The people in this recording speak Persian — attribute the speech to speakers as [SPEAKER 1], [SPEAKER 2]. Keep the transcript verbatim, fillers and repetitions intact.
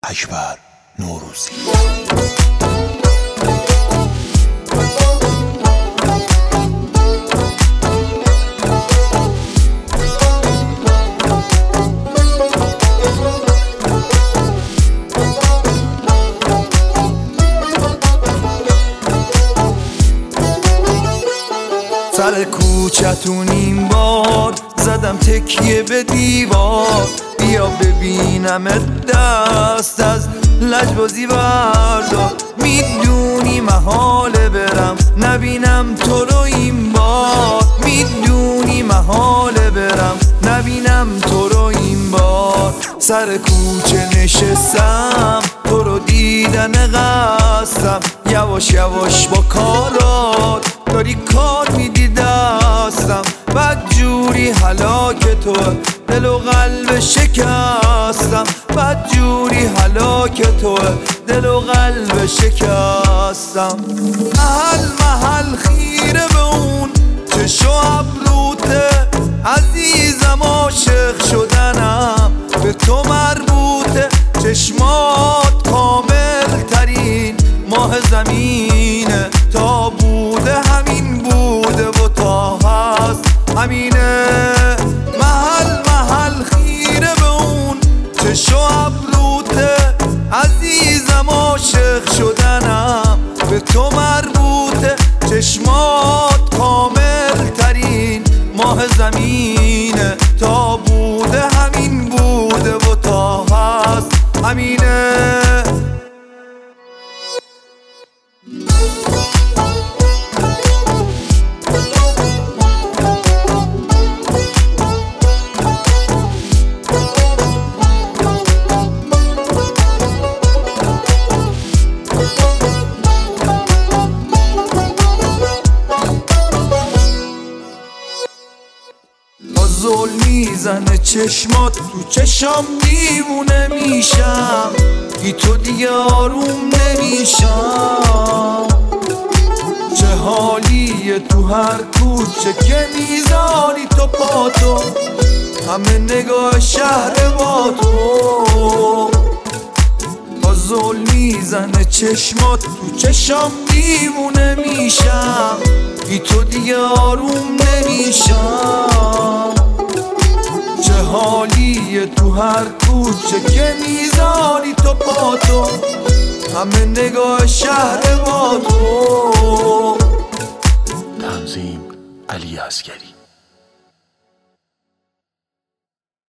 [SPEAKER 1] اکبر نوروزی.
[SPEAKER 2] سر کوچتون این بار زدم تکیه به دیوار، بیا ببینم دست از لجبازی بردار. میدونی محاله برم نبینم تو رو این بار، میدونی محاله برم نبینم تو رو این بار. سر کوچه نشستم تو رو دیدن قصدم، یواش یواش با کارات داری کار میدی دستم. بد جوری هلاک تو دل و قلب شکستم، بد جوری هلاک تو دل و قلب شکستم. محل محل خیره به اون چشم و ابروته، عزیزم عاشق شدنم به تو مربوطه. چشمات کامل ترین ماه زمینه، تا بوده همین بوده و تا هست همینه. محل محل خیره به اون چشم و ابروته، عزیزم عاشق شدنم به تو مربوطه. چشمات کامل ترین ماه زمینه، تا بوده همین بوده و تا هست همینه. زل میزنه چشمات تو چشم، دیوونه میشم بی تو دیگه آروم نمیشم. چه حالیه تو هر کوچه که میذاری تو پاتو، همه نگاه شهر با تو. با زل میزنه چشمات تو چشم، دیوونه میشم بی تو دیگه آروم نمیشم. چه حالیه تو هر کوچه که میذاری تو پاتو، همه نگاه شهر با تو.
[SPEAKER 1] تنظیم علی عسگری.